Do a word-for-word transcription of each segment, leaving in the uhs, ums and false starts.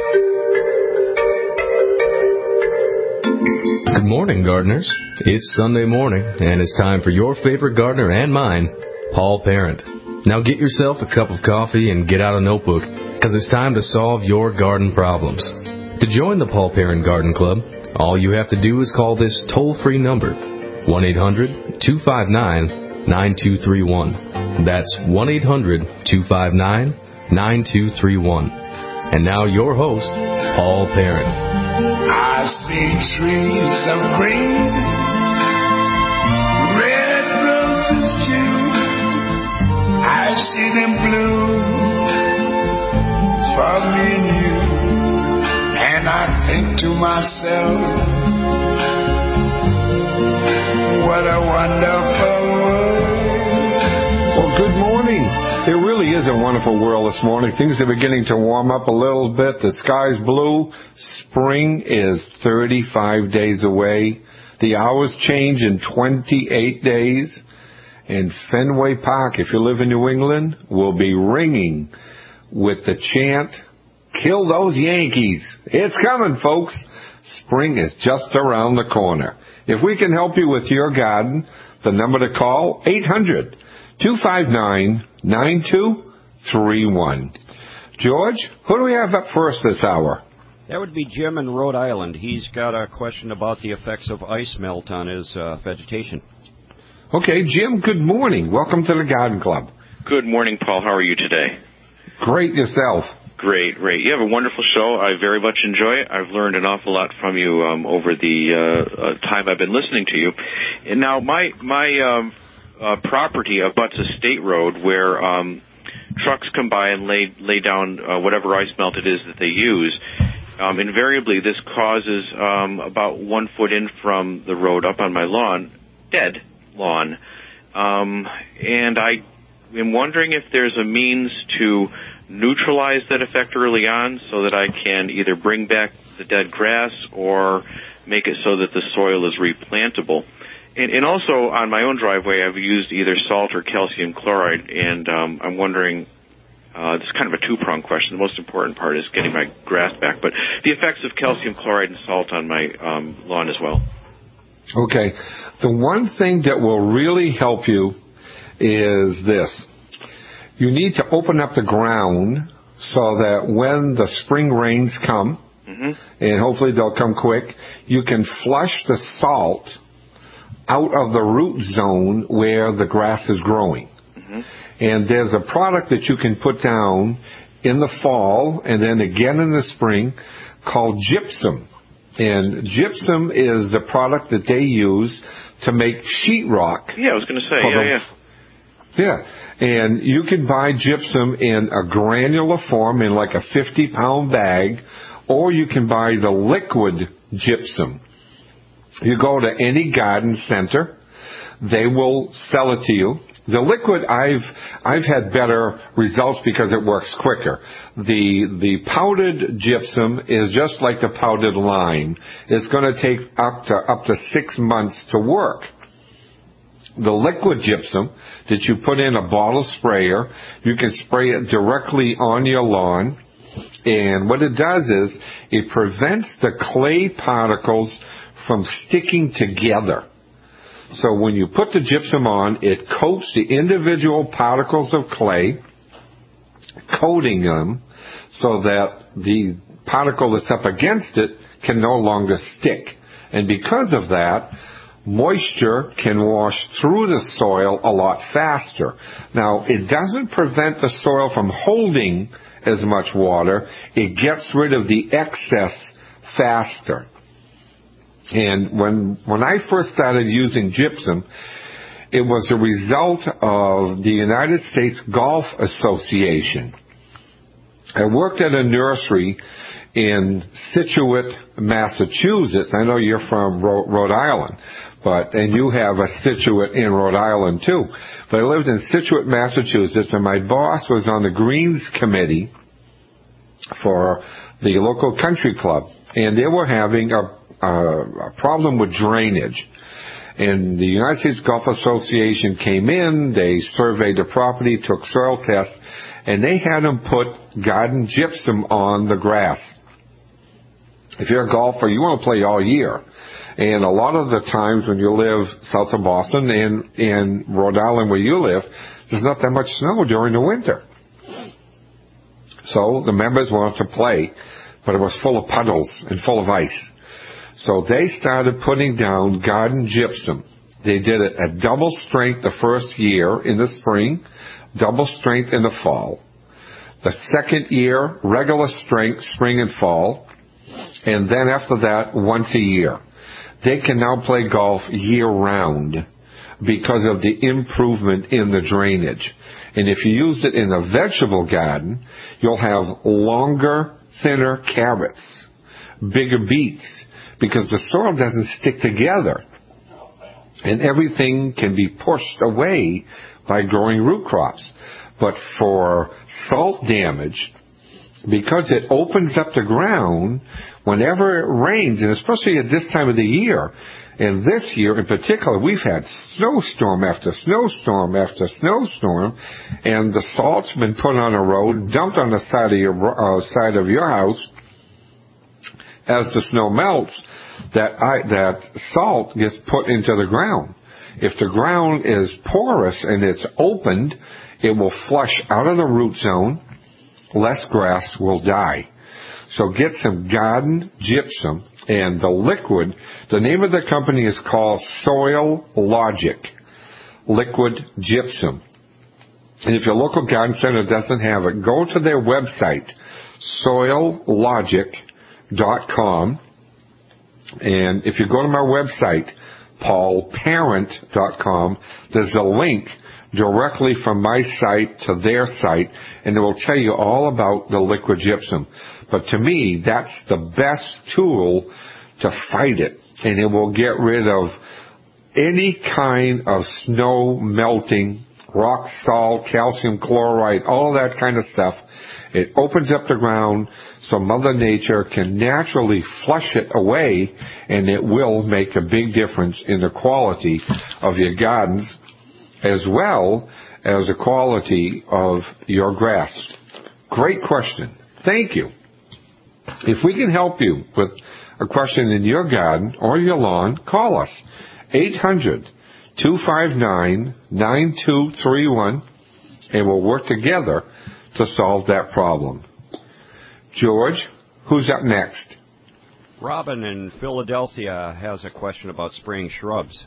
Good morning, gardeners. It's Sunday morning, and it's time for your favorite gardener and mine, Paul Parent. Now get yourself a cup of coffee and get out a notebook, because it's time to solve your garden problems. To join the Paul Parent Garden Club, all you have to do is call this toll-free number, one eight hundred, two five nine, nine two three one. That's one eight hundred, two five nine, nine two three one. And now your host, Paul Parent. I see trees of green, red roses too. I see them bloom for me and you. And I think to myself, what a wonderful world. Well, good morning. It really is a wonderful world this morning. Things are beginning to warm up a little bit. The sky's blue. Spring is thirty-five days away. The hours change in twenty-eight days. And Fenway Park, if you live in New England, will be ringing with the chant, "Kill those Yankees." It's coming, folks. Spring is just around the corner. If we can help you with your garden, the number to call, eight hundred, two five nine, nine two three one. George, who do we have up first this hour? That would be Jim in Rhode Island. He's got a question about the effects of ice melt on his uh, vegetation. Okay, Jim, good morning. Welcome to the Garden Club. Good morning, Paul. How are you today? Great, yourself. Great, great. You have a wonderful show. I very much enjoy it. I've learned an awful lot from you um, over the uh, uh, time I've been listening to you. And now my my um, uh, property abuts a state road where um, trucks come by and lay lay down uh, whatever ice melt it is that they use. Um, invariably, this causes um, about one foot in from the road up on my lawn, dead lawn. Um, and I am wondering if there's a means to neutralize that effect early on so that I can either bring back the dead grass or make it so that the soil is replantable. And, and also on my own driveway, I've used either salt or calcium chloride, and um, I'm wondering, uh, this is kind of a two-pronged question. The most important part is getting my grass back, but the effects of calcium chloride and salt on my um, lawn as well. Okay. The one thing that will really help you is this. You need to open up the ground so that when the spring rains come, mm-hmm. and hopefully they'll come quick, you can flush the salt out of the root zone where the grass is growing. Mm-hmm. And there's a product that you can put down in the fall and then again in the spring called gypsum. And gypsum is the product that they use to make sheetrock. Yeah, I was going to say, yeah, yeah. Yeah, and you can buy gypsum in a granular form in like a fifty-pound bag, or you can buy the liquid gypsum. You go to any garden center, they will sell it to you. The liquid, I've I've had better results because it works quicker. The the powdered gypsum is just like the powdered lime. It's going to take up to up to six months to work. The liquid gypsum that you put in a bottle sprayer, you can spray it directly on your lawn. And what it does is it prevents the clay particles from sticking together. So when you put the gypsum on, it coats the individual particles of clay, coating them so that the particle that's up against it can no longer stick. And because of that, moisture can wash through the soil a lot faster. Now, it doesn't prevent the soil from holding as much water. It gets rid of the excess faster. And when when I first started using gypsum, it was a result of the United States Golf Association. I worked at a nursery in Scituate, Massachusetts. I know you're from Rhode Island, but and you have a Scituate in Rhode Island too. But I lived in Scituate, Massachusetts, and my boss was on the Greens Committee for the local country club, and they were having a Uh, a problem with drainage. And the United States Golf Association came in, they surveyed the property, took soil tests, and they had them put garden gypsum on the grass. If you're a golfer, you want to play all year. And a lot of the times when you live south of Boston and in Rhode Island where you live, there's not that much snow during the winter. So the members wanted to play, but it was full of puddles and full of ice. So they started putting down garden gypsum. They did it at double strength the first year in the spring, double strength in the fall. The second year, regular strength, spring and fall. And then after that, once a year. They can now play golf year-round because of the improvement in the drainage. And if you use it in a vegetable garden, you'll have longer, thinner carrots, bigger beets, because the soil doesn't stick together. And everything can be pushed away by growing root crops. But for salt damage, because it opens up the ground whenever it rains, and especially at this time of the year, and this year in particular, we've had snowstorm after snowstorm after snowstorm, and the salt's been put on a road, dumped on the side of your uh, side of your house. As the snow melts, that I, that salt gets put into the ground. If the ground is porous and it's opened, it will flush out of the root zone. Less grass will die. So get some garden gypsum, and the liquid, the name of the company is called Soil Logic Liquid Gypsum. And if your local garden center doesn't have it, go to their website, soil logic dot com. And if you go to my website, paul parent dot com, there's a link directly from my site to their site, and it will tell you all about the liquid gypsum. But to me, that's the best tool to fight it, and it will get rid of any kind of snow melting, rock salt, calcium chloride, all that kind of stuff. It opens up the ground so Mother Nature can naturally flush it away, and it will make a big difference in the quality of your gardens as well as the quality of your grass. Great question. Thank you. If we can help you with a question in your garden or your lawn, call us. eight hundred, two five nine, nine two three one, and we'll work together to solve that problem. George, who's up next? Robin in Philadelphia has a question about spraying shrubs.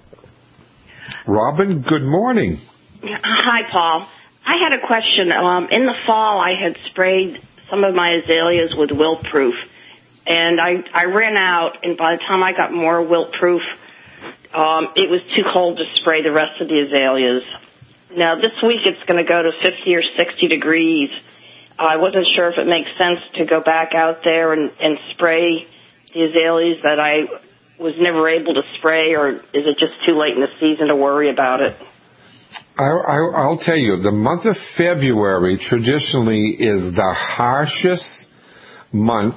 Robin, good morning. Hi, Paul. I had a question. Um, in the fall, I had sprayed some of my azaleas with wilt-proof, and I, I ran out, and by the time I got more wilt-proof, um, it was too cold to spray the rest of the azaleas. Now, this week it's going to go to fifty or sixty degrees. I wasn't sure if it makes sense to go back out there and, and spray the azaleas that I was never able to spray, or is it just too late in the season to worry about it? I, I, I'll tell you, the month of February traditionally is the harshest month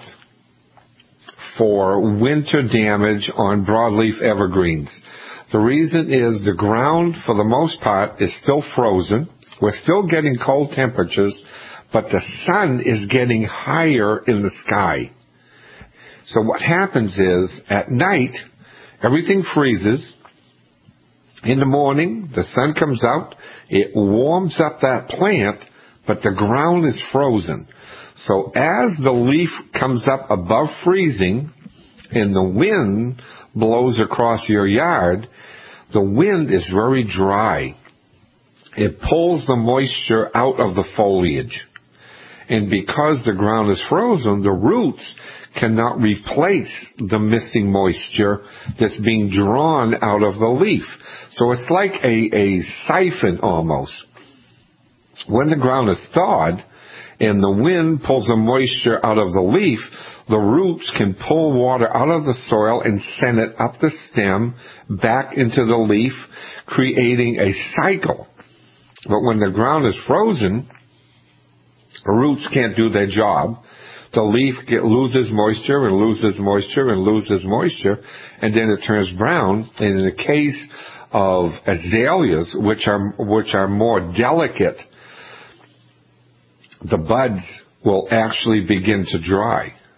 for winter damage on broadleaf evergreens. The reason is the ground, for the most part, is still frozen. We're still getting cold temperatures, but the sun is getting higher in the sky. So what happens is, at night, everything freezes. In the morning, the sun comes out, it warms up that plant, but the ground is frozen. So as the leaf comes up above freezing and the wind blows across your yard, the wind is very dry. It pulls the moisture out of the foliage. And because the ground is frozen, the roots cannot replace the missing moisture that's being drawn out of the leaf. So it's like a, a siphon almost. When the ground is thawed and the wind pulls the moisture out of the leaf, the roots can pull water out of the soil and send it up the stem back into the leaf, creating a cycle. But when the ground is frozen, the roots can't do their job. The leaf get, loses moisture and loses moisture and loses moisture, and then it turns brown. And in the case of azaleas, which are which are more delicate, the buds will actually begin to dry.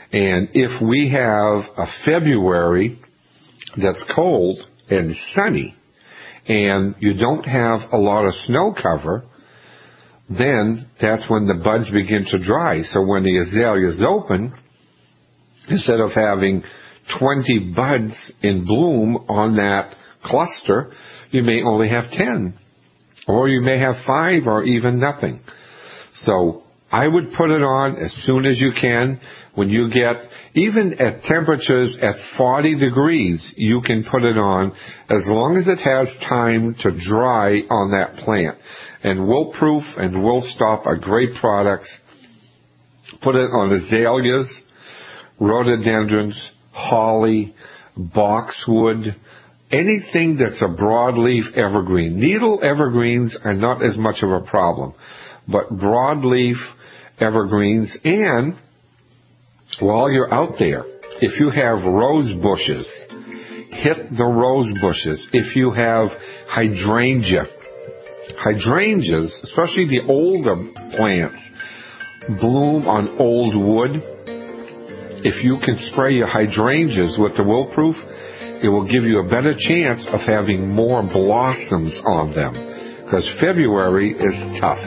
And if we have a February that's cold and sunny, and you don't have a lot of snow cover, then that's when the buds begin to dry. So when the azalea's open, instead of having twenty buds in bloom on that cluster, you may only have ten. Or you may have five or even nothing. So I would put it on as soon as you can. When you get, even at temperatures at forty degrees, you can put it on as long as it has time to dry on that plant. And Wilt-Proof and Will-Stop are great products. Put it on azaleas, rhododendrons, holly, boxwood, anything that's a broadleaf evergreen. Needle evergreens are not as much of a problem, but broadleaf evergreens. And while you're out there, if you have rose bushes, hit the rose bushes. If you have hydrangea, hydrangeas, especially the older plants, bloom on old wood. If you can spray your hydrangeas with the Wilt-Proof, it will give you a better chance of having more blossoms on them, because February is tough.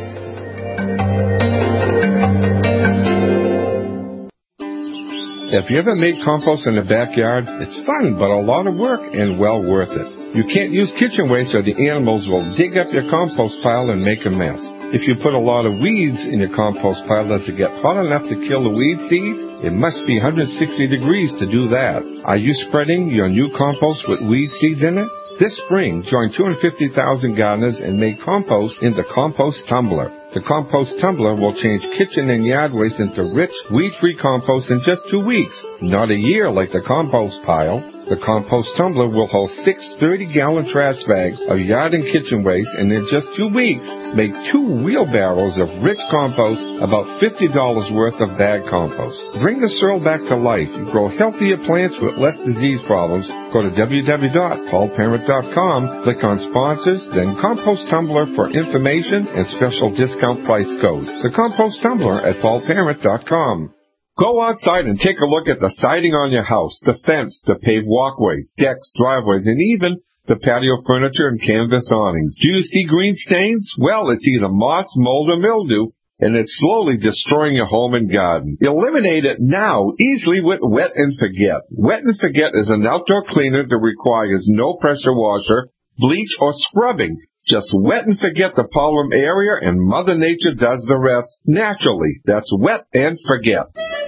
If you ever made compost in the backyard, it's fun, but a lot of work and well worth it. You can't use kitchen waste or the animals will dig up your compost pile and make a mess. If you put a lot of weeds in your compost pile, does it get hot enough to kill the weed seeds? It must be one hundred sixty degrees to do that. Are you spreading your new compost with weed seeds in it? This spring, join two hundred fifty thousand gardeners and make compost in the Compost Tumbler. The Compost Tumbler will change kitchen and yard waste into rich, weed-free compost in just two weeks, not a year like the compost pile. The Compost Tumbler will hold six thirty-gallon trash bags of yard and kitchen waste, and in just two weeks, make two wheelbarrows of rich compost, about fifty dollars worth of bag compost. Bring the soil back to life and grow healthier plants with less disease problems. Go to w w w dot paul parent dot com, click on Sponsors, then Compost Tumbler for information and special discount price code. The Compost Tumbler at paul parent dot com. Go outside and take a look at the siding on your house, the fence, the paved walkways, decks, driveways, and even the patio furniture and canvas awnings. Do you see green stains? Well, it's either moss, mold, or mildew, and it's slowly destroying your home and garden. Eliminate it now, easily with Wet and Forget. Wet and Forget is an outdoor cleaner that requires no pressure washer, bleach, or scrubbing. Just wet and forget the problem area, and Mother Nature does the rest naturally. That's Wet and Forget.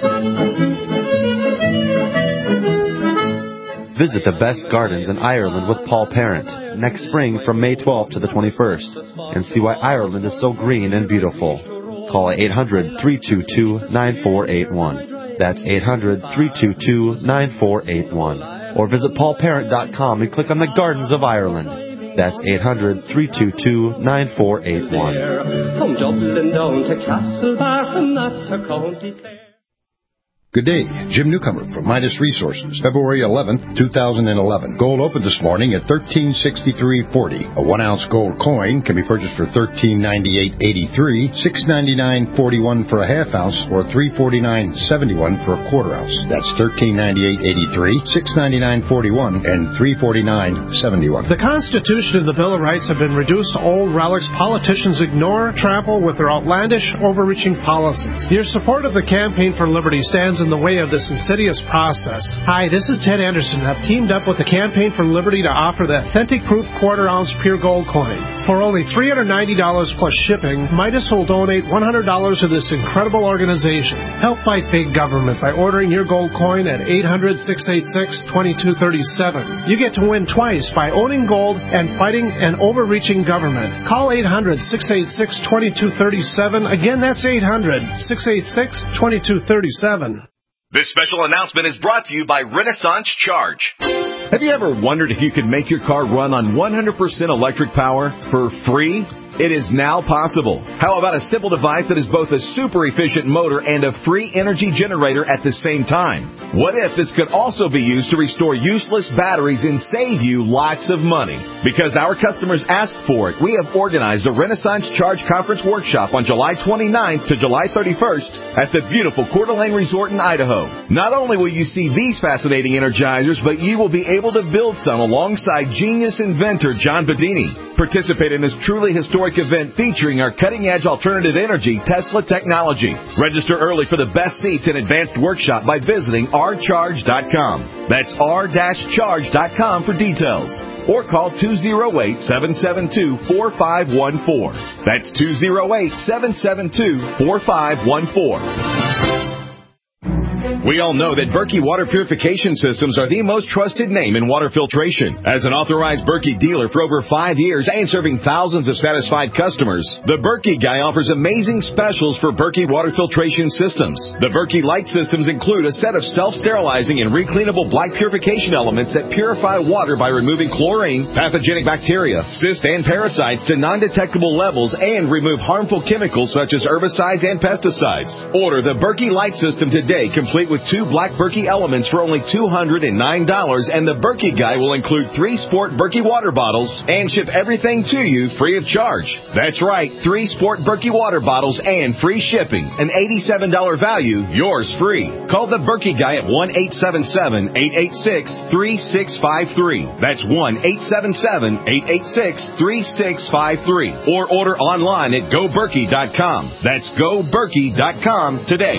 Visit the best gardens in Ireland with Paul Parent next spring from May twelfth to the twenty-first and see why Ireland is so green and beautiful. Call eight hundred, three two two, nine four eight one. That's eight hundred, three two two, nine four eight one. Or visit paul parent dot com and click on the Gardens of Ireland. That's eight hundred, three two two, nine four eight one. From Dublin down to Castlebar, from that to County Clare. Good day, Jim Newcomer from Midas Resources, February eleventh, two thousand eleven. Gold opened this morning at thirteen sixty-three forty. A one-ounce gold coin can be purchased for thirteen ninety-eight eighty-three, six ninety-nine forty-one for a half ounce, or three forty-nine seventy-one for a quarter ounce. That's thirteen ninety-eight eighty-three, six ninety-nine forty-one, and three forty-nine seventy-one. The Constitution and the Bill of Rights have been reduced to old relics politicians ignore, trample with their outlandish, overreaching policies. Your support of the Campaign for Liberty stands in the way of this insidious process. Hi, this is Ted Anderson. I've teamed up with the Campaign for Liberty to offer the authentic proof quarter ounce pure gold coin. For only three hundred ninety dollars plus shipping, Midas will donate one hundred dollars to this incredible organization. Help fight big government by ordering your gold coin at eight hundred, six eight six, two two three seven. You get to win twice by owning gold and fighting an overreaching government. Call eight hundred, six eight six, two two three seven. Again, that's eight hundred, six eight six, two two three seven. This special announcement is brought to you by Renaissance Charge. Have you ever wondered if you could make your car run on one hundred percent electric power for free? It is now possible. How about a simple device that is both a super efficient motor and a free energy generator at the same time? What if this could also be used to restore useless batteries and save you lots of money? Because our customers asked for it, we have organized a Renaissance Charge Conference workshop on July twenty-ninth to July thirty-first at the beautiful Coeur d'Alene Resort in Idaho. Not only will you see these fascinating energizers, but you will be able to build some alongside genius inventor John Bedini. Participate in this truly historic event featuring our cutting-edge alternative energy Tesla technology. Register early for the best seats and advanced workshop by visiting r charge dot com. That's r charge dot com for details. Or call two oh eight, seven seven two, four five one four. That's two oh eight, seven seven two, four five one four. We all know that Berkey Water Purification Systems are the most trusted name in water filtration. As an authorized Berkey dealer for over five years and serving thousands of satisfied customers, the Berkey Guy offers amazing specials for Berkey Water Filtration Systems. The Berkey Light Systems include a set of self-sterilizing and recleanable black purification elements that purify water by removing chlorine, pathogenic bacteria, cysts, and parasites to non-detectable levels and remove harmful chemicals such as herbicides and pesticides. Order the Berkey Light System today, complete with two black Berkey elements for only two hundred nine dollars, and the Berkey Guy will include three Sport Berkey water bottles and ship everything to you free of charge. That's right, three Sport Berkey water bottles and free shipping. An eighty-seven dollars value, yours free. Call the Berkey Guy at one eight seven seven, eight eight six, three six five three. That's one eight seven seven, eight eight six, three six five three. Or order online at go berkey dot com. That's go berkey dot com today.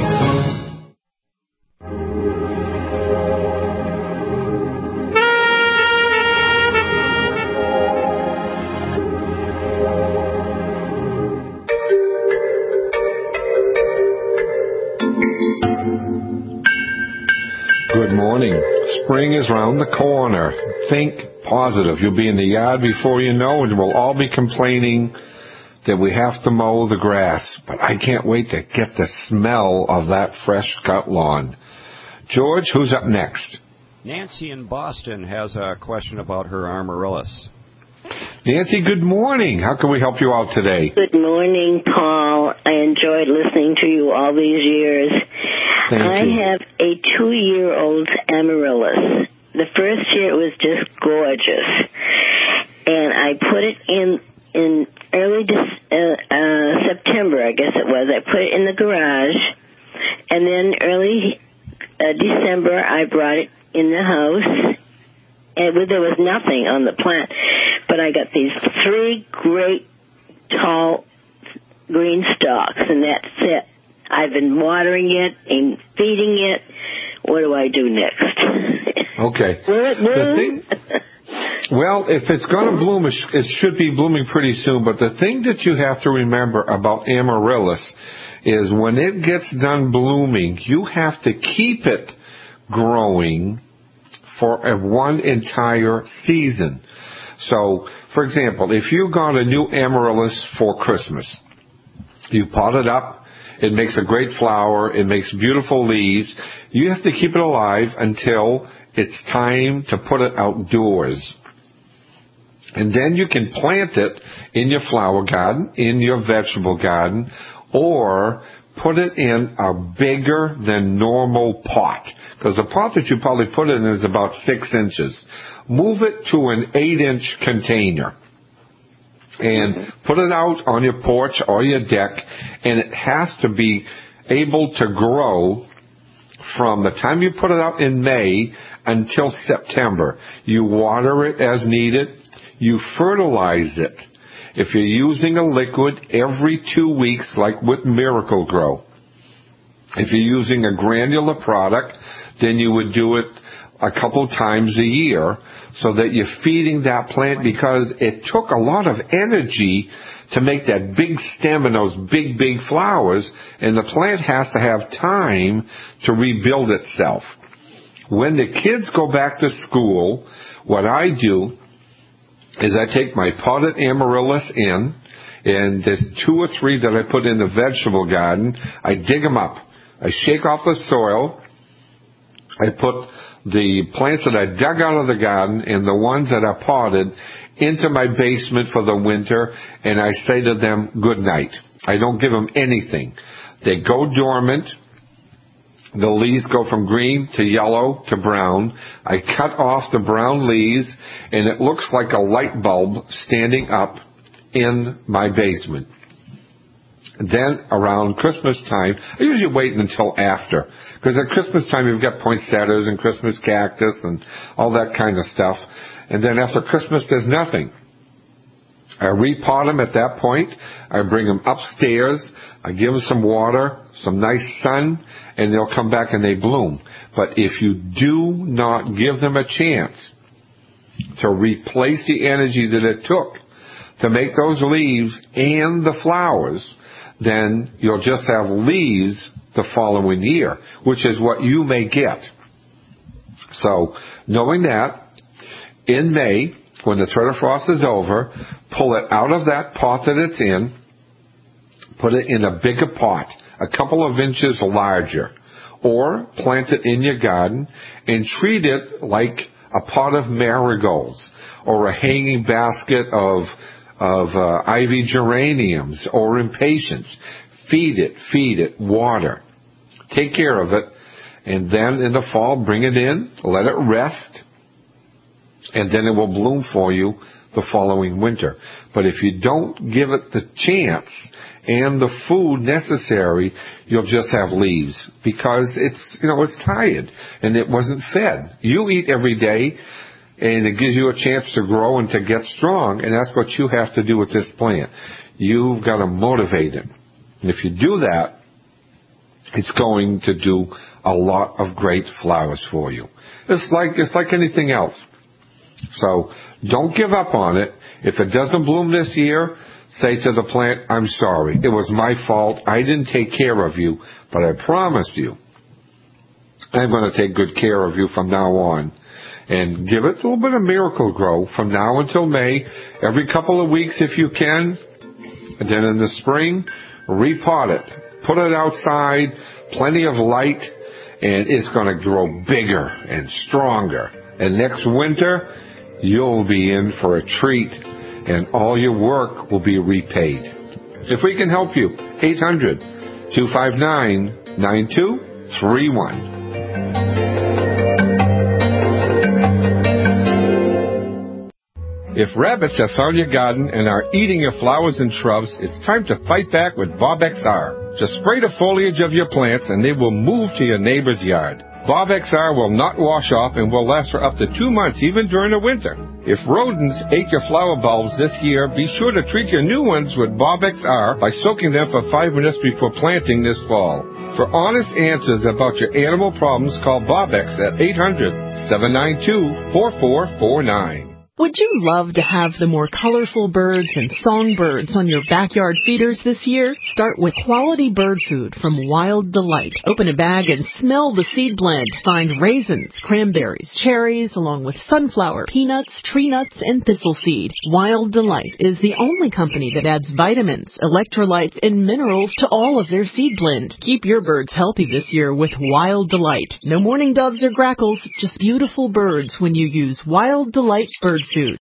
Good morning. Spring is round the corner. Think positive. You'll be in the yard before you know, and we'll all be complaining that we have to mow the grass. But I can't wait to get the smell of that fresh cut lawn. George, who's up next? Nancy in Boston has a question about her amaryllis. Nancy, good morning. How can we help you out today? Good morning, Paul. I enjoyed listening to you all these years. Thank I you. have a two-year-old amaryllis. The first year it was just gorgeous. And I put it in in early uh, uh, September, I guess it was. I put it in the garage. And then early uh, December, I brought it in the house. And there was nothing on the plant. But I got these three great tall green stalks, and that's it. I've been watering it and feeding it. What do I do next? Okay. Will it bloom? The thing, well, if it's going to bloom, it, sh- it should be blooming pretty soon. But the thing that you have to remember about amaryllis is when it gets done blooming, you have to keep it growing for a one entire season. So, for example, if you got a new amaryllis for Christmas, you pot it up, it makes a great flower, it makes beautiful leaves, you have to keep it alive until it's time to put it outdoors. And then you can plant it in your flower garden, in your vegetable garden, or put it in a bigger than normal pot. Because the pot that you probably put it in is about six inches. Move it to an eight-inch container and put it out on your porch or your deck, and it has to be able to grow from the time you put it out in May until September. You water it as needed. You fertilize it. If you're using a liquid, every two weeks, like with Miracle Grow. If you're using a granular product, then you would do it a couple times a year so that you're feeding that plant, because it took a lot of energy to make that big stem and those big, big flowers, and the plant has to have time to rebuild itself. When the kids go back to school, what I do is I take my potted amaryllis in, and there's two or three that I put in the vegetable garden. I dig them up. I shake off the soil. I put the plants that I dug out of the garden and the ones that are potted into my basement for the winter, and I say to them, good night. I don't give them anything. They go dormant. The leaves go from green to yellow to brown. I cut off the brown leaves, and it looks like a light bulb standing up in my basement. Then around Christmas time, I usually wait until after, because at Christmas time you've got poinsettias and Christmas cactus and all that kind of stuff. And then after Christmas there's nothing. I repot them at that point. I bring them upstairs. I give them some water, some nice sun, and they'll come back and they bloom. But if you do not give them a chance to replace the energy that it took to make those leaves and the flowers, then you'll just have leaves the following year, which is what you may get. So, knowing that, in May, when the thread of frost is over, pull it out of that pot that it's in, put it in a bigger pot, a couple of inches larger, or plant it in your garden and treat it like a pot of marigolds or a hanging basket of of uh, ivy geraniums or impatiens. Feed it, feed it, water. Take care of it, and then in the fall, bring it in, let it rest, and then it will bloom for you the following winter. But if you don't give it the chance and the food necessary, you'll just have leaves because it's, you know, it's tired and it wasn't fed. You eat every day, and it gives you a chance to grow and to get strong, and that's what you have to do with this plant. You've got to motivate it. And if you do that, it's going to do a lot of great flowers for you. It's like, it's like anything else. So don't give up on it. If it doesn't bloom this year, say to the plant, I'm sorry. It was my fault. I didn't take care of you, but I promise you, I'm going to take good care of you from now on. And give it a little bit of miracle grow from now until May, every couple of weeks if you can. And then in the spring, repot it. Put it outside, plenty of light, and it's going to grow bigger and stronger. And next winter, you'll be in for a treat, and all your work will be repaid. If we can help you, eight hundred, two five nine, nine two three one. If rabbits have found your garden and are eating your flowers and shrubs, it's time to fight back with Bob X R. Just spray the foliage of your plants and they will move to your neighbor's yard. Bob X R will not wash off and will last for up to two months, even during the winter. If rodents ate your flower bulbs this year, be sure to treat your new ones with Bob X R by soaking them for five minutes before planting this fall. For honest answers about your animal problems, call Bob X at eight hundred, seven nine two, four four four nine. Would you love to have the more colorful birds and songbirds on your backyard feeders this year? Start with quality bird food from Wild Delight. Open a bag and smell the seed blend. Find raisins, cranberries, cherries, along with sunflower, peanuts, tree nuts, and thistle seed. Wild Delight is the only company that adds vitamins, electrolytes, and minerals to all of their seed blend. Keep your birds healthy this year with Wild Delight. No mourning doves or grackles, just beautiful birds when you use Wild Delight bird food.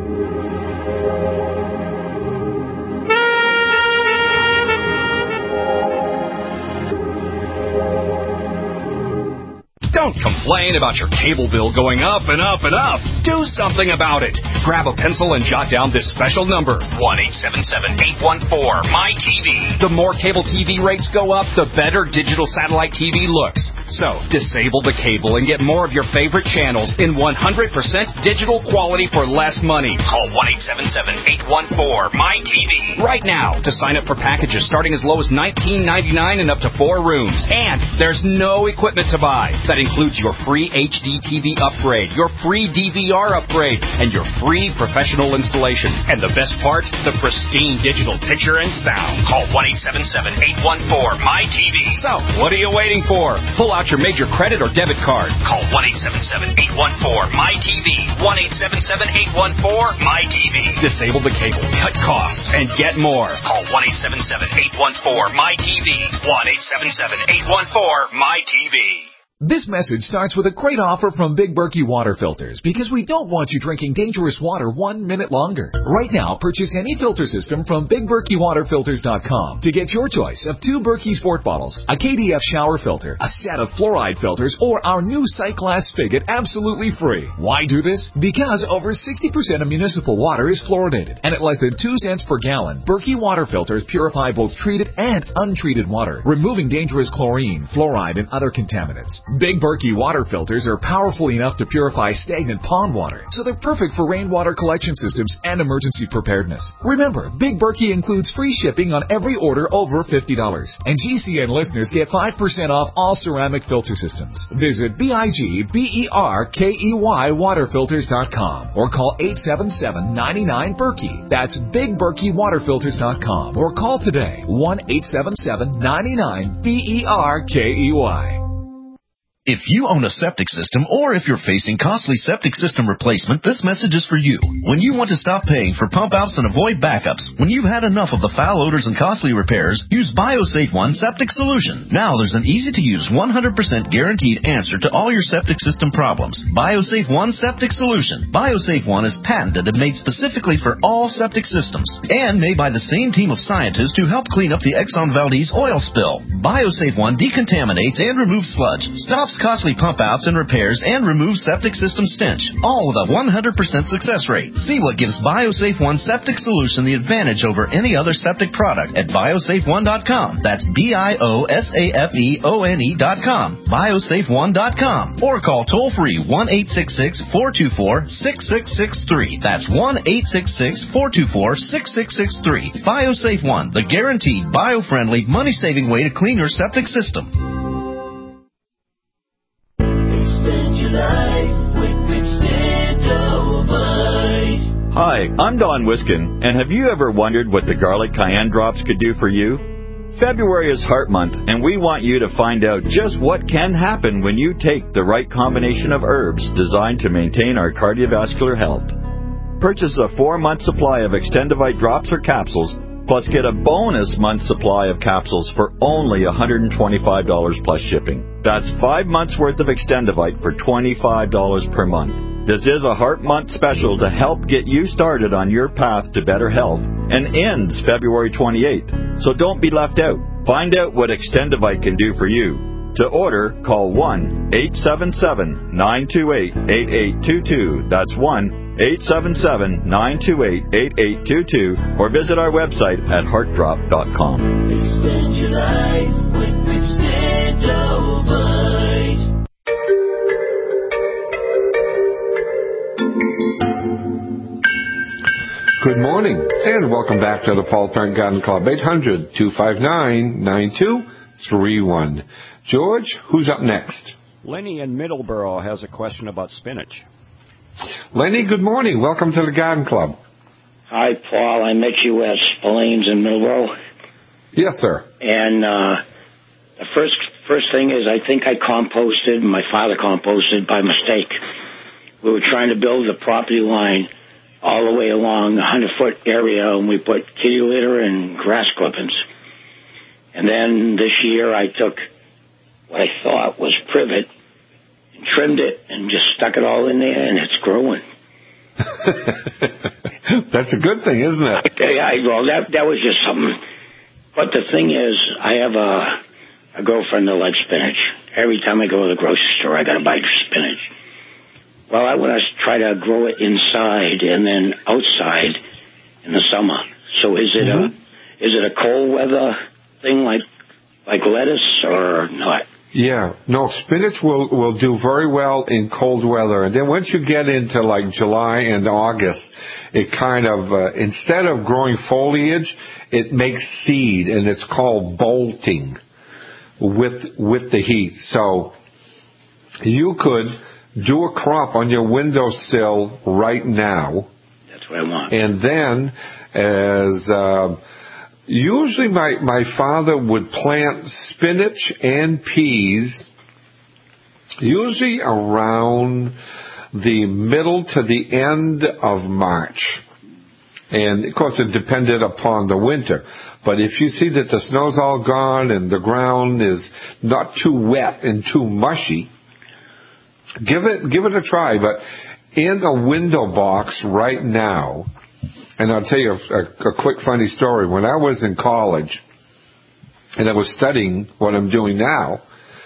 Don't complain about your cable bill going up and up and up. Do something about it. Grab a pencil and jot down this special number, one eight seven seven, eight one four, M Y T V. The more cable T V rates go up, the better digital satellite T V looks. So, disable the cable and get more of your favorite channels in one hundred percent digital quality for less money. Call one eight seven seven, eight one four, M Y T V right now to sign up for packages starting as low as nineteen ninety-nine and up to four rooms. And there's no equipment to buy. That includes your free H D T V upgrade, your free D V R upgrade, and your free professional installation. And the best part, the pristine digital picture and sound. Call one eight seven seven, eight one four, M Y T V. So, what are you waiting for? Pull out your major credit or debit card. Call one eight seven seven, eight one four, M Y T V. one eight seven seven, eight one four, M Y T V. Disable the cable, cut costs, and get more. Call one eight seven seven, eight one four, M Y T V. one eight seven seven, eight one four, M Y T V. This message starts with a great offer from Big Berkey Water Filters because we don't want you drinking dangerous water one minute longer. Right now, purchase any filter system from Big Berkey Water Filters dot com to get your choice of two Berkey Sport bottles, a K D F shower filter, a set of fluoride filters, or our new sight glass spigot absolutely free. Why do this? Because over sixty percent of municipal water is fluoridated, and at less than two cents per gallon, Berkey Water Filters purify both treated and untreated water, removing dangerous chlorine, fluoride, and other contaminants. Big Berkey water filters are powerful enough to purify stagnant pond water, so they're perfect for rainwater collection systems and emergency preparedness. Remember, Big Berkey includes free shipping on every order over fifty dollars, and G C N listeners get five percent off all ceramic filter systems. Visit B I G B E R K E Y water filters dot com or call eight seven seven, nine nine, Berkey. That's Big Berkey water filters dot com or call today one eight seven seven, nine nine, B E R K E Y. If you own a septic system or if you're facing costly septic system replacement, this message is for you. When you want to stop paying for pump outs and avoid backups, when you've had enough of the foul odors and costly repairs, use BioSafe One Septic Solution. Now there's an easy-to-use one hundred percent guaranteed answer to all your septic system problems. BioSafe One Septic Solution. BioSafe One is patented and made specifically for all septic systems and made by the same team of scientists to help clean up the Exxon Valdez oil spill. BioSafe One decontaminates and removes sludge, stops costly pump outs and repairs, and remove septic system stench, all with a one hundred percent success rate. See what gives BioSafe One Septic Solution the advantage over any other septic product at biosafe one dot com. That's B I O S A F E O N E dot com. biosafe one dot com. Or call toll-free one eight six six, four two four, six six six three. That's one eight six six, four two four, six six six three. BioSafe One, the guaranteed, bio-friendly, money-saving way to clean your septic system. Hi, I'm Don Wiskin, and have you ever wondered what the garlic cayenne drops could do for you? February is Heart Month, and we want you to find out just what can happen when you take the right combination of herbs designed to maintain our cardiovascular health. Purchase a four-month supply of Extendivite drops or capsules, plus get a bonus month supply of capsules for only one hundred twenty-five dollars plus shipping. That's five months worth of Extendivite for twenty-five dollars per month. This is a Heart Month special to help get you started on your path to better health and ends February twenty-eighth. So don't be left out. Find out what Extendivite can do for you. To order, call one eight seven seven, nine two eight, eight eight two two. That's one eight seven seven, nine two eight, eight eight two two, or visit our website at heart drop dot com. Extend your life with Extendivite. Good morning, and welcome back to the Paul Parent Garden Club, eight hundred, two five nine, nine two three one. George, who's up next? Lenny in Middleborough has a question about spinach. Lenny, good morning. Welcome to the Garden Club. Hi, Paul. I met you at Spillane's in Middleborough. Yes, sir. And uh, the first first thing is I think I composted, my father composted by mistake. We were trying to build the property line all the way along a hundred-foot area, and we put kitty litter and grass clippings. And then this year I took what I thought was privet and trimmed it and just stuck it all in there, and it's growing. That's a good thing, isn't it? Yeah, well, that that was just something. But the thing is, I have a, a girlfriend that likes spinach. Every time I go to the grocery store, I got to buy spinach. Well, I want to try to grow it inside and then outside in the summer. So is it mm-hmm. a is it a cold weather thing like like lettuce or not? Yeah, no, spinach will will do very well in cold weather, and then once you get into like July and August, it kind of uh, instead of growing foliage, it makes seed, and it's called bolting with with the heat. So you could do a crop on your windowsill right now. That's what I want. And then, as uh, usually my, my father would plant spinach and peas, usually around the middle to the end of March. And, of course, it depended upon the winter. But if you see that the snow's all gone and the ground is not too wet and too mushy, give it give it a try. But in a window box right now, and I'll tell you a, a, a quick funny story. When I was in college and I was studying what I'm doing now,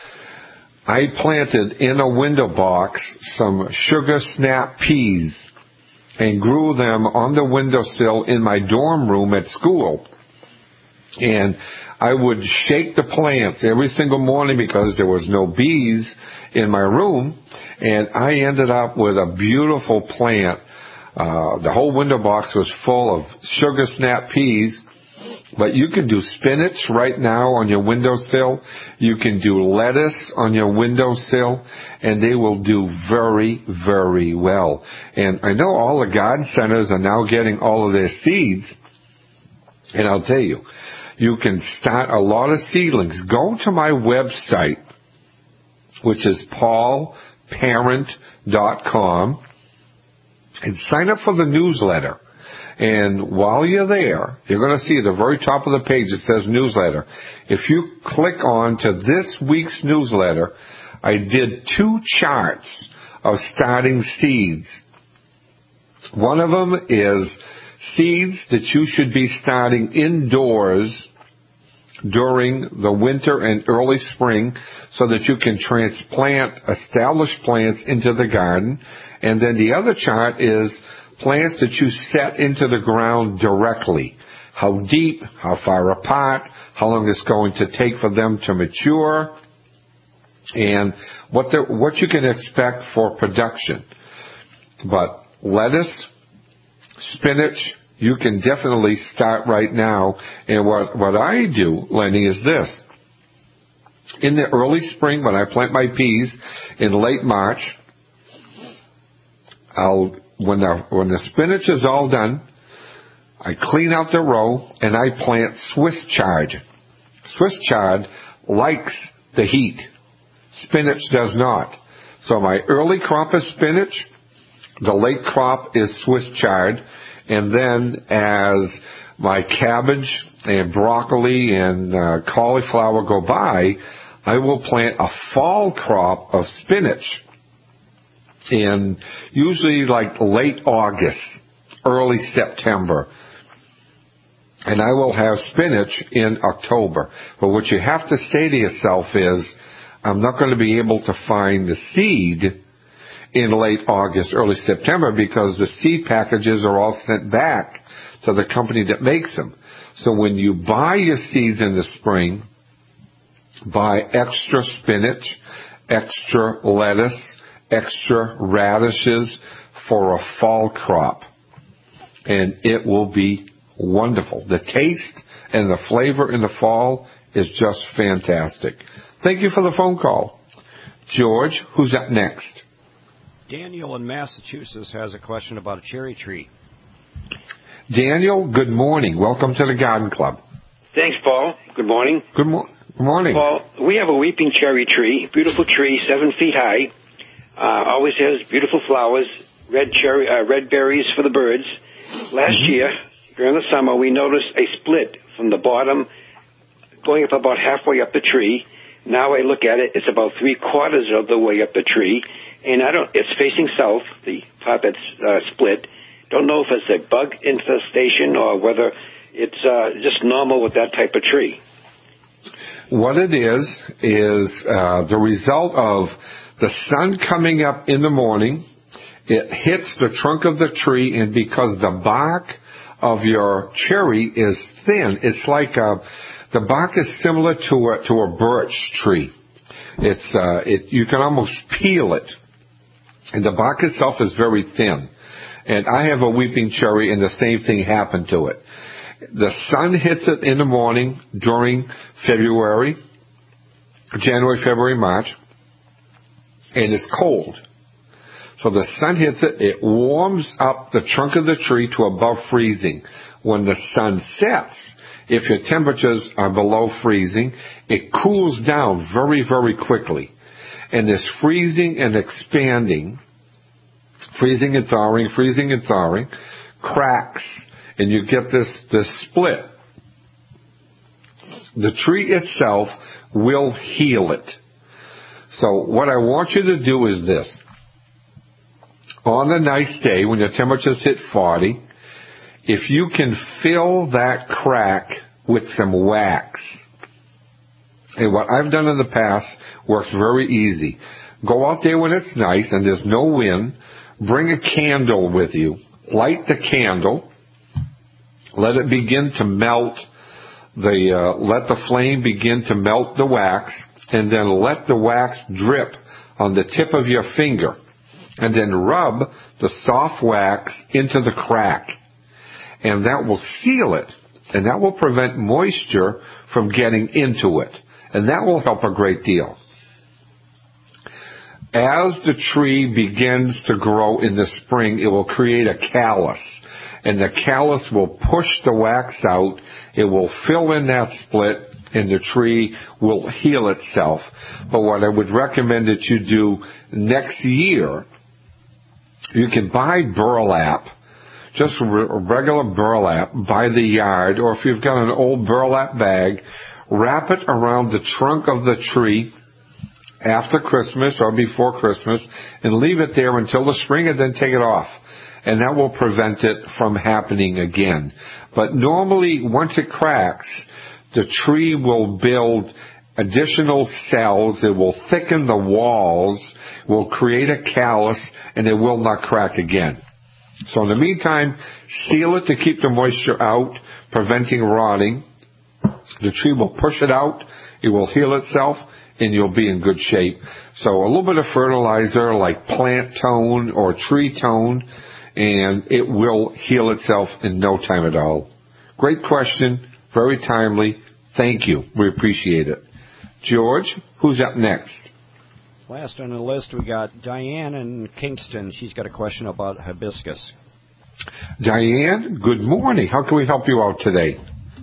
I planted in a window box some sugar snap peas and grew them on the windowsill in my dorm room at school. And I would shake the plants every single morning because there was no bees in my room. And I ended up with a beautiful plant. Uh, the whole window box was full of sugar snap peas. But you can do spinach right now on your windowsill. You can do lettuce on your windowsill, and they will do very, very well. And I know all the garden centers are now getting all of their seeds. And I'll tell you, you can start a lot of seedlings. Go to my website, which is paul parent dot com, and sign up for the newsletter. And while you're there, you're going to see at the very top of the page it says newsletter. If you click on to this week's newsletter, I did two charts of starting seeds. One of them is seeds that you should be starting indoors during the winter and early spring so that you can transplant established plants into the garden. And then the other chart is plants that you set into the ground directly. How deep, how far apart, how long it's going to take for them to mature, and what the, what you can expect for production. But lettuce, spinach, you can definitely start right now. And what, what I do, Lenny, is this. In the early spring, when I plant my peas in late March, I'll When the, when the spinach is all done, I clean out the row and I plant Swiss chard. Swiss chard likes the heat. Spinach does not. So my early crop is spinach. The late crop is Swiss chard. And then as my cabbage and broccoli and uh, cauliflower go by, I will plant a fall crop of spinach. In usually like late August, early September. And I will have spinach in October. But what you have to say to yourself is, I'm not going to be able to find the seed in late August, early September, because the seed packages are all sent back to the company that makes them. So when you buy your seeds in the spring, buy extra spinach, extra lettuce, extra radishes for a fall crop. And it will be wonderful. The taste and the flavor in the fall is just fantastic. Thank you for the phone call. George, who's up next? Daniel in Massachusetts has a question about a cherry tree. Daniel, good morning. Welcome to the Garden Club. Thanks, Paul. Good morning. Good, mo- good morning. Paul, we have a weeping cherry tree, beautiful tree, seven feet high. Uh, always has beautiful flowers, red cherry, uh, red berries for the birds. Last mm-hmm. year, during the summer, we noticed a split from the bottom, going up about halfway up the tree. Now I look at it; it's about three quarters of the way up the tree, and I don't. It's facing south, the part that's uh, split. Don't know if it's a bug infestation or whether it's uh, just normal with that type of tree. What it is is uh, the result of the sun coming up in the morning. It hits the trunk of the tree, and because the bark of your cherry is thin, it's like a, the bark is similar to a, to a birch tree. It's uh, it you can almost peel it, and the bark itself is very thin. And I have a weeping cherry, and the same thing happened to it. The sun hits it in the morning during February, January, February, March, and it's cold. So the sun hits it, it warms up the trunk of the tree to above freezing. When the sun sets, if your temperatures are below freezing, it cools down very, very quickly. And this freezing and expanding, freezing and thawing, freezing and thawing, cracks and you get this, this split, the tree itself will heal it. So what I want you to do is this. On a nice day when your temperatures hit forty, if you can fill that crack with some wax, and what I've done in the past works very easy. Go out there when it's nice and there's no wind, bring a candle with you, light the candle, let it begin to melt the, uh, let the flame begin to melt the wax, and then let the wax drip on the tip of your finger. And then rub the soft wax into the crack. And that will seal it. And that will prevent moisture from getting into it. And that will help a great deal. As the tree begins to grow in the spring, it will create a callus. And the callus will push the wax out. It will fill in that split, and the tree will heal itself. But what I would recommend that you do next year, you can buy burlap, just regular burlap, by the yard, or if you've got an old burlap bag, wrap it around the trunk of the tree after Christmas or before Christmas, and leave it there until the spring, and then take it off. And that will prevent it from happening again. But normally, once it cracks, the tree will build additional cells. It will thicken the walls, will create a callus, and it will not crack again. So in the meantime, seal it to keep the moisture out, preventing rotting. The tree will push it out, it will heal itself, and you'll be in good shape. So a little bit of fertilizer like plant tone or tree tone, and it will heal itself in no time at all. Great question, very timely. Thank you. We appreciate it. George, who's up next? Last on the list, we got Diane in Kingston. She's got a question about hibiscus. Diane, good morning. How can we help you out today?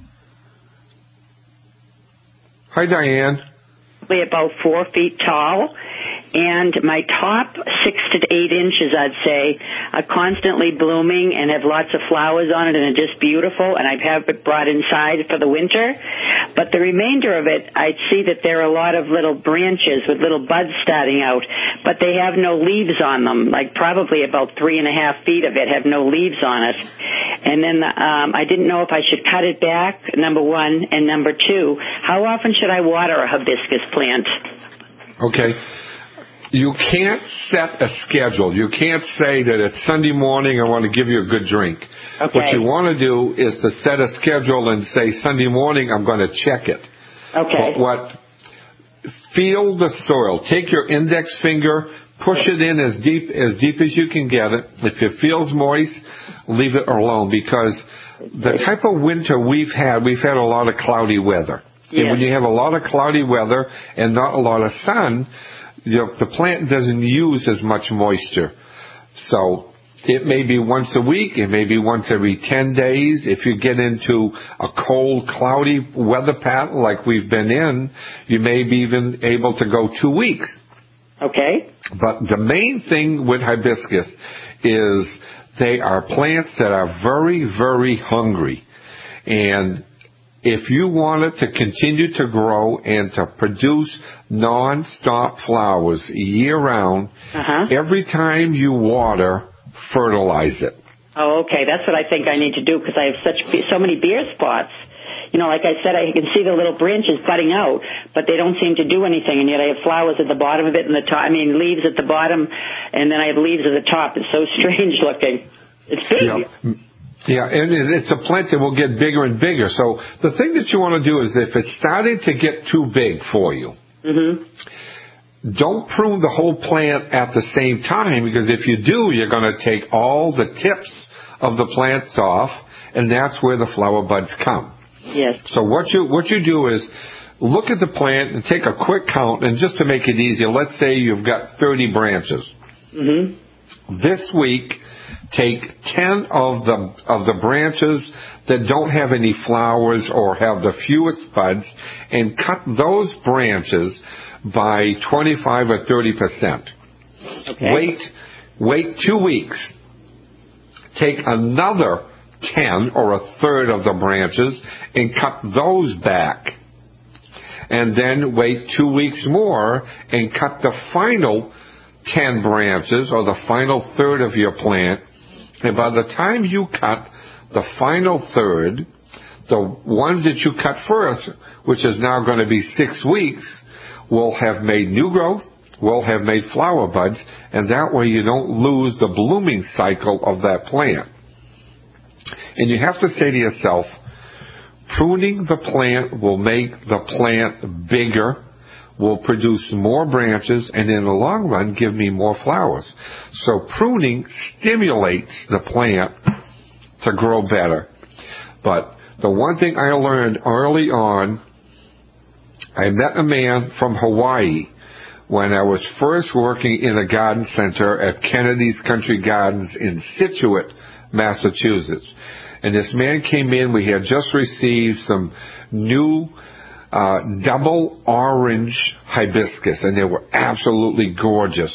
Hi, Diane. About four feet tall, and my top six to eight inches, I'd say, are constantly blooming and have lots of flowers on it and are just beautiful, and I have it brought inside for the winter. But the remainder of it, I'd see that there are a lot of little branches with little buds starting out, but they have no leaves on them, like probably about three and a half feet of it have no leaves on it. And then um, I didn't know if I should cut it back, number one, and number two, how often should I water a hibiscus plant? Okay. You can't set a schedule. You can't say that it's Sunday morning, I want to give you a good drink. Okay. What you want to do is to set a schedule and say Sunday morning, I'm going to check it. Okay. But what, feel the soil. Take your index finger, push it in as deep as deep as you can get it. If it feels moist, leave it alone, because the type of winter we've had, we've had a lot of cloudy weather. Yes. And when you have a lot of cloudy weather and not a lot of sun, you know, the plant doesn't use as much moisture. So it may be once a week, it may be once every ten days. If you get into a cold, cloudy weather pattern like we've been in, you may be even able to go two weeks. Okay. But the main thing with hibiscus is they are plants that are very, very hungry. And if you want it to continue to grow and to produce non-stop flowers year-round, uh-huh. every time you water, fertilize it. Oh, okay. That's what I think I need to do, because I have such so many bare spots. You know, like I said, I can see the little branches budding out, but they don't seem to do anything, and yet I have flowers at the bottom of it and the top. I mean, leaves at the bottom, and then I have leaves at the top. It's so strange looking. It's big. Yeah. Yeah, and it's a plant that will get bigger and bigger. So the thing that you want to do is, if it's starting to get too big for you, mm-hmm. don't prune the whole plant at the same time, because if you do, you're going to take all the tips of the plants off, and that's where the flower buds come. Yes. So what you what you do is look at the plant and take a quick count, and just to make it easier, let's say you've got thirty branches. Mm-hmm. This week, take ten of the of the branches that don't have any flowers or have the fewest buds, and cut those branches by twenty-five or thirty percent. Okay. Wait, wait two weeks. Take another ten or a third of the branches and cut those back. And then wait two weeks more and cut the final ten branches or the final third of your plant. And by the time you cut the final third, the ones that you cut first, which is now going to be six weeks, will have made new growth, will have made flower buds, and that way you don't lose the blooming cycle of that plant. And you have to say to yourself, pruning the plant will make the plant bigger, will produce more branches, and in the long run give me more flowers. So pruning stimulates the plant to grow better. But the one thing I learned early on, I met a man from Hawaii when I was first working in a garden center at Kennedy's Country Gardens in Scituate, Massachusetts. And this man came in, we had just received some new uh, double orange hibiscus, and they were absolutely gorgeous.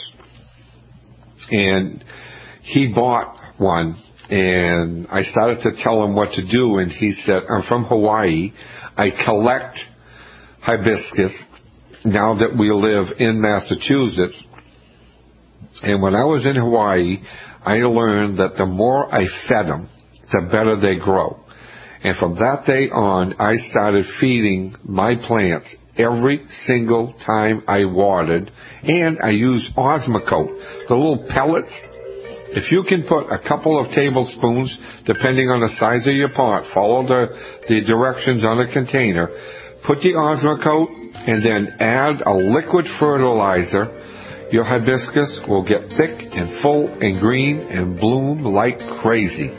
And he bought one, and I started to tell him what to do, and he said, I'm from Hawaii, I collect hibiscus now that we live in Massachusetts. And when I was in Hawaii, I learned that the more I fed them, the better they grow. And from that day on, I started feeding my plants every single time I watered, and I used Osmocote, the little pellets. If you can put a couple of tablespoons, depending on the size of your pot, follow the, the directions on the container, put the Osmocote, and then add a liquid fertilizer, your hibiscus will get thick and full and green and bloom like crazy.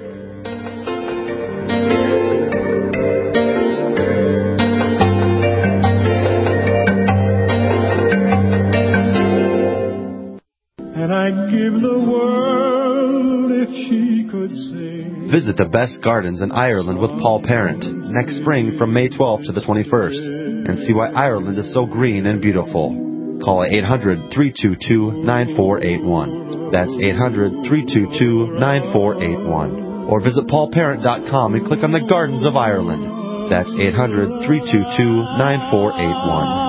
And I'd give the world if she could sing. Visit the best gardens in Ireland with Paul Parent next spring from May twelfth to the twenty-first and see why Ireland is so green and beautiful. Call eight hundred, three two two, nine four eight one. That's eight hundred, three two two, nine four eight one. Or visit paul parent dot com and click on the Gardens of Ireland. That's eight hundred, three two two, nine four eight one.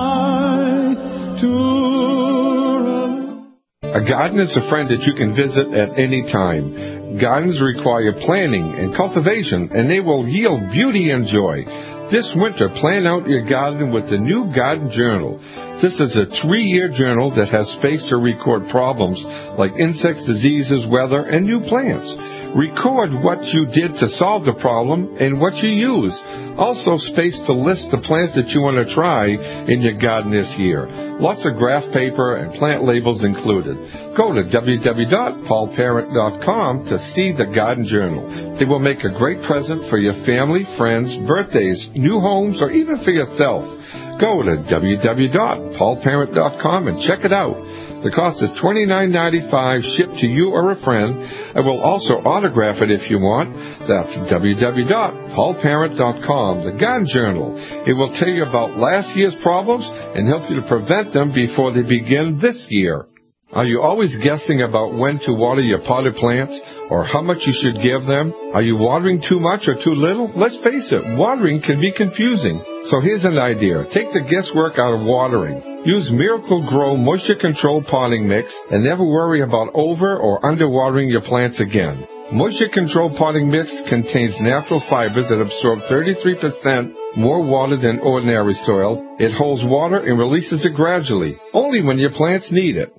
A garden is a friend that you can visit at any time. Gardens require planning and cultivation, and they will yield beauty and joy. This winter, plan out your garden with the new Garden Journal. This is a three-year journal that has space to record problems like insects, diseases, weather, and new plants. Record what you did to solve the problem and what you used. Also space to list the plants that you want to try in your garden this year. Lots of graph paper and plant labels included. Go to w w w dot paul parent dot com to see the Garden Journal. It will make a great present for your family, friends, birthdays, new homes, or even for yourself. Go to w w w dot paul parent dot com and check it out. The cost is twenty-nine ninety-five, shipped to you or a friend. I will also autograph it if you want. That's w w w dot paul parent dot com, the Garden Journal. It will tell you about last year's problems and help you to prevent them before they begin this year. Are you always guessing about when to water your potted plants or how much you should give them? Are you watering too much or too little? Let's face it, watering can be confusing. So here's an idea. Take the guesswork out of watering. Use Miracle Grow Moisture Control Potting Mix and never worry about over or underwatering your plants again. Moisture Control Potting Mix contains natural fibers that absorb thirty-three percent more water than ordinary soil. It holds water and releases it gradually, only when your plants need it.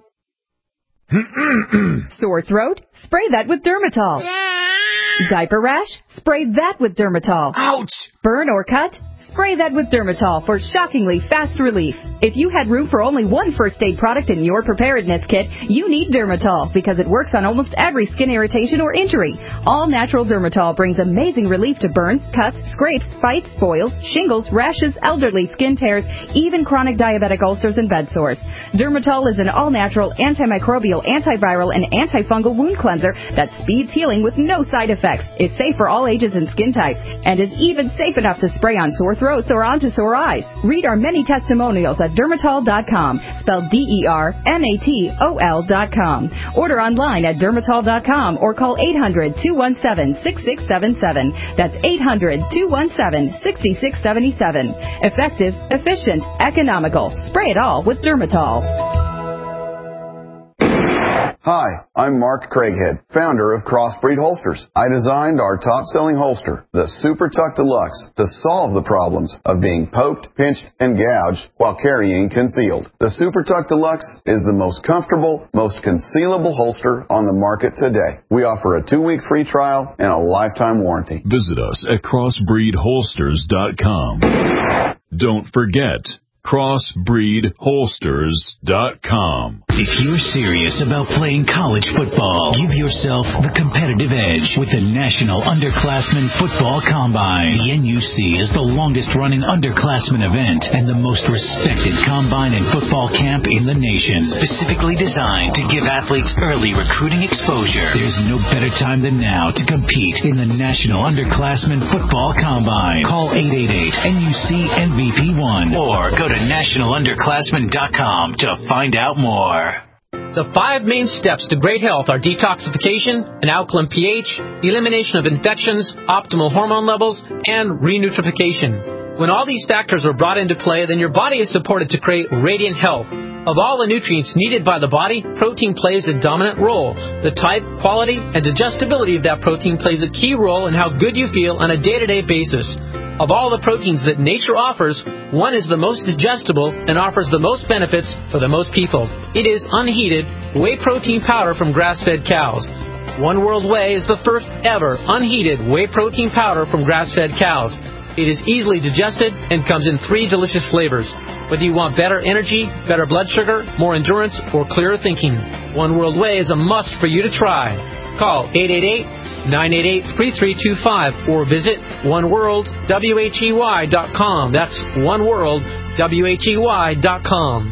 Sore throat? Spray that with Dermatol. Diaper rash? Spray that with Dermatol. Ouch! Burn or cut? Spray that with Dermatol for shockingly fast relief. If you had room for only one first aid product in your preparedness kit, you need Dermatol because it works on almost every skin irritation or injury. All natural Dermatol brings amazing relief to burns, cuts, scrapes, bites, boils, shingles, rashes, elderly skin tears, even chronic diabetic ulcers and bed sores. Dermatol is an all-natural, antimicrobial, antiviral, and antifungal wound cleanser that speeds healing with no side effects. It's safe for all ages and skin types and is even safe enough to spray on sore throat throats, or onto sore eyes. Read our many testimonials at dermatol dot com, spelled D E R M A T O L dot com. Order online at dermatol dot com or call eight hundred, two one seven, six six seven seven. That's eight hundred, two one seven, six six seven seven. Effective, efficient, economical. Spray it all with Dermatol. Hi, I'm Mark Craighead, founder of Crossbreed Holsters. I designed our top-selling holster, the Super Tuck Deluxe, to solve the problems of being poked, pinched, and gouged while carrying concealed. The Super Tuck Deluxe is the most comfortable, most concealable holster on the market today. We offer a two-week free trial and a lifetime warranty. Visit us at crossbreed holsters dot com. Don't forget, crossbreed holsters dot com. If you're serious about playing college football, give yourself the competitive edge with the National Underclassmen Football Combine. The N U C is the longest-running underclassmen event and the most respected combine and football camp in the nation, specifically designed to give athletes early recruiting exposure. There's no better time than now to compete in the National Underclassmen Football Combine. Call eight eight eight N U C M V P one or go to national underclassmen dot com to find out more. The five main steps to great health are detoxification, an alkaline pH, elimination of infections, optimal hormone levels, and renutrification. When all these factors are brought into play, then your body is supported to create radiant health. Of all the nutrients needed by the body, protein plays a dominant role. The type, quality, and digestibility of that protein plays a key role in how good you feel on a day-to-day basis. Of all the proteins that nature offers, one is the most digestible and offers the most benefits for the most people. It is unheated whey protein powder from grass-fed cows. One World Whey is the first ever unheated whey protein powder from grass-fed cows. It is easily digested and comes in three delicious flavors. Whether you want better energy, better blood sugar, more endurance, or clearer thinking, One World Whey is a must for you to try. Call eight eight eight, nine eight eight, three three two five or visit one world whey dot com. That's one world whey dot com.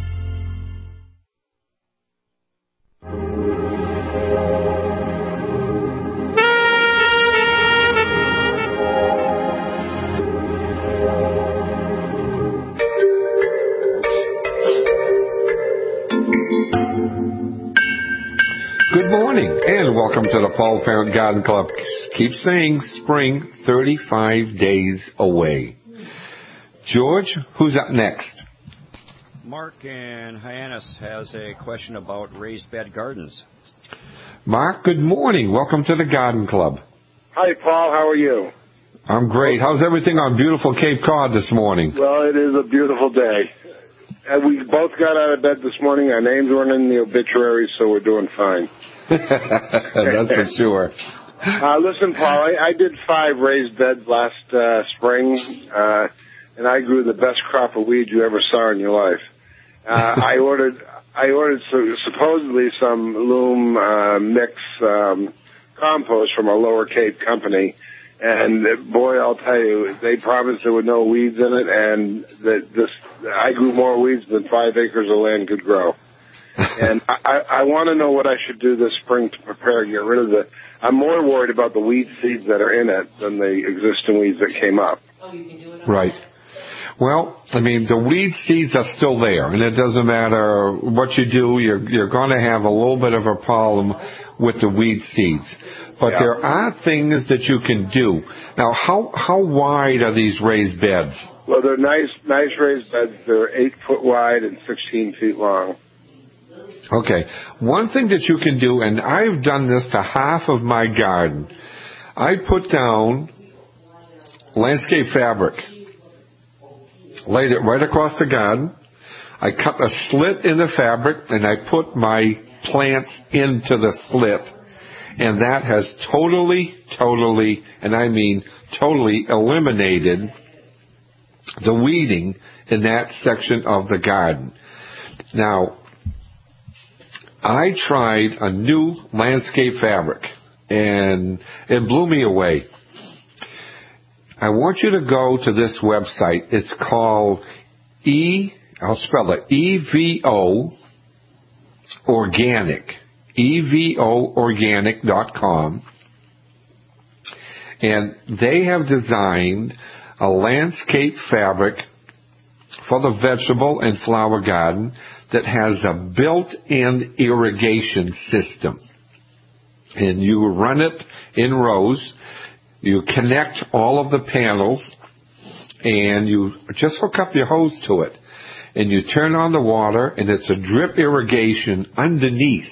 Good morning, and welcome to the Paul Parent Garden Club. Keep saying spring, thirty-five days away. George, who's up next? Mark in Hyannis has a question about raised bed gardens. Mark, good morning. Welcome to the Garden Club. Hi, Paul. How are you? I'm great. How's everything on beautiful Cape Cod this morning? Well, it is a beautiful day. And we both got out of bed this morning. Our names weren't in the obituaries, so we're doing fine. That's for sure. Uh, listen, Paul, I, I did five raised beds last uh, spring, uh, and I grew the best crop of weeds you ever saw in your life. Uh, I ordered, I ordered so, supposedly some loam uh, mix um, compost from a Lower Cape company. And boy, I'll tell you, they promised there were no weeds in it, and that this I grew more weeds than five acres of land could grow. And I, I, I want to know what I should do this spring to prepare and get rid of the. I'm more worried about the weed seeds that are in it than the existing weeds that came up. Right. Well, I mean, the weed seeds are still there, and it doesn't matter what you do, you're, you're going to have a little bit of a problem with the weed seeds. But yeah. There are things that you can do. Now, how how wide are these raised beds? Well, they're nice, nice raised beds. They're eight foot wide and sixteen feet long. Okay. One thing that you can do, and I've done this to half of my garden, I put down landscape fabric, laid it right across the garden. I cut a slit in the fabric, and I put my plants into the slit. And that has totally, totally, and I mean totally eliminated the weeding in that section of the garden. Now, I tried a new landscape fabric, and it blew me away. I want you to go to this website. It's called E, I'll spell it, E V O Organic. E V O organic dot com, and they have designed a landscape fabric for the vegetable and flower garden that has a built-in irrigation system. And you run it in rows. You connect all of the panels, and you just hook up your hose to it. And you turn on the water, and it's a drip irrigation underneath.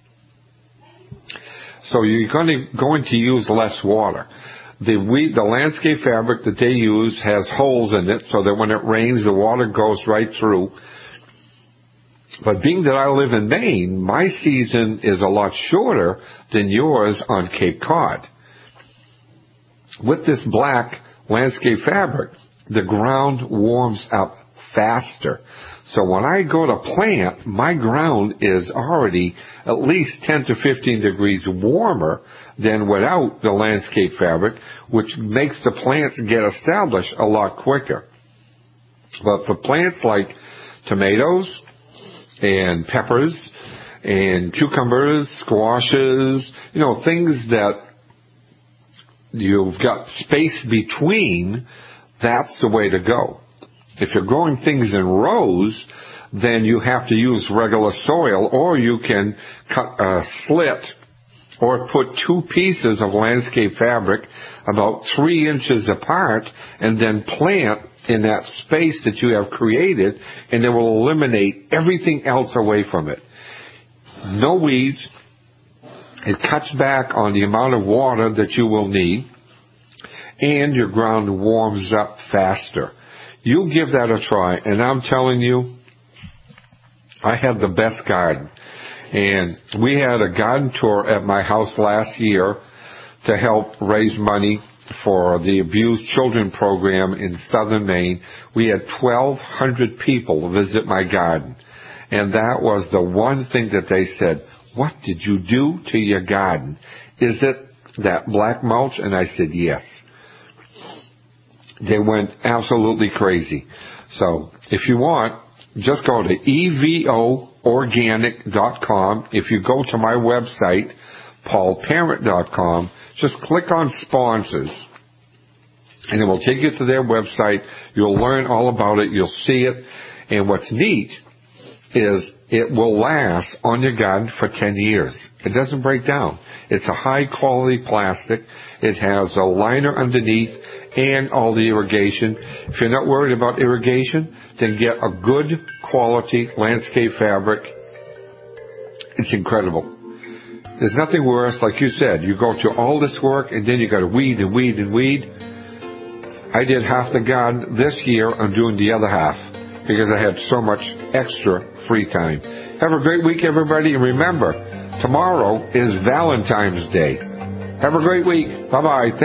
So you're going to, going to use less water. The weed, the landscape fabric that they use has holes in it so that when it rains, the water goes right through. But being that I live in Maine, my season is a lot shorter than yours on Cape Cod. With this black landscape fabric, the ground warms up faster. So when I go to plant, my ground is already at least ten to fifteen degrees warmer than without the landscape fabric, which makes the plants get established a lot quicker. But for plants like tomatoes and peppers and cucumbers, squashes, you know, things that you've got space between, that's the way to go. If you're growing things in rows, then you have to use regular soil, or you can cut a slit or put two pieces of landscape fabric about three inches apart and then plant in that space that you have created, and it will eliminate everything else away from it. No weeds. It cuts back on the amount of water that you will need, and your ground warms up faster. You give that a try, and I'm telling you, I have the best garden. And we had a garden tour at my house last year to help raise money for the Abused Children program in southern Maine. We had twelve hundred people visit my garden. And that was the one thing that they said, "What did you do to your garden? Is it that black mulch?" And I said, yes. They went absolutely crazy. So if you want, just go to E V O organic dot com. If you go to my website, paul parent dot com, just click on sponsors, and it will take you to their website. You'll learn all about it. You'll see it. And what's neat is it will last on your garden for ten years. It doesn't break down. It's a high-quality plastic. It has a liner underneath and all the irrigation. If you're not worried about irrigation, then get a good quality landscape fabric. It's incredible. There's nothing worse, like you said. You go to all this work, and then you got to weed and weed and weed. I did half the garden this year. I'm doing the other half because I had so much extra free time. Have a great week, everybody. And remember, tomorrow is Valentine's Day. Have a great week. Bye-bye.